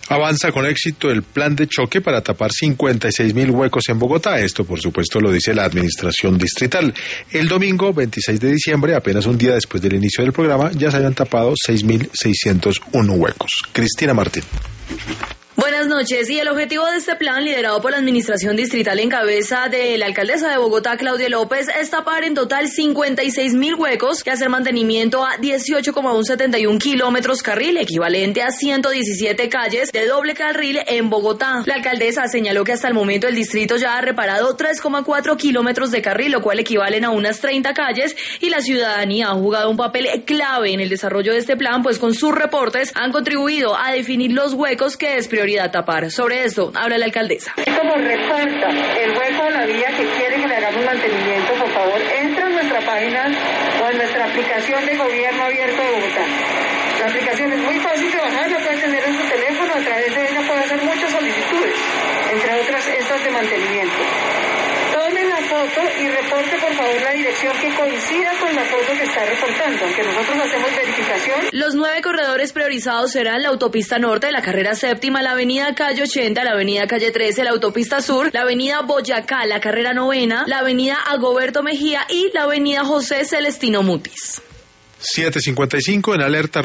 Avanza con éxito el plan de choque para tapar 56.000 huecos en Bogotá. Esto, por supuesto, lo dice la administración distrital. El domingo 26 de diciembre, apenas un día después del inicio del programa, ya se habían tapado 6.601 huecos. Cristina Martín. Buenas noches. Y el objetivo de este plan, liderado por la administración distrital en cabeza de la alcaldesa de Bogotá, Claudia López, es tapar en total 56.000 huecos y hacer mantenimiento a 18,171 kilómetros carril, equivalente a 117 calles de doble carril en Bogotá. La alcaldesa señaló que hasta el momento el distrito ya ha reparado 3,4 kilómetros de carril, lo cual equivalen a unas 30 calles, y la ciudadanía ha jugado un papel clave en el desarrollo de este plan, pues con sus reportes han contribuido a definir los huecos que es prioridad tapar. Sobre esto habla la alcaldesa. Como reporta el hueco de la vía que quiere que le hagamos mantenimiento, por favor, entra a nuestra página o en nuestra aplicación de gobierno abierto de Bogotá. La aplicación es muy fácil de bajar, la puede tener en su teléfono, a través de ella puede hacer muchas solicitudes, entre otras estas de mantenimiento. Tome la foto y reporte por favor la dirección que coincida con la foto que está reportando, aunque nosotros hacemos verificación. Los 9 corredores priorizados serán la autopista norte, la carrera séptima, la avenida Calle 80, la avenida Calle 13, la autopista sur, la avenida Boyacá, la carrera novena, la avenida Agoberto Mejía y la avenida José Celestino Mutis. 7:55 en alerta.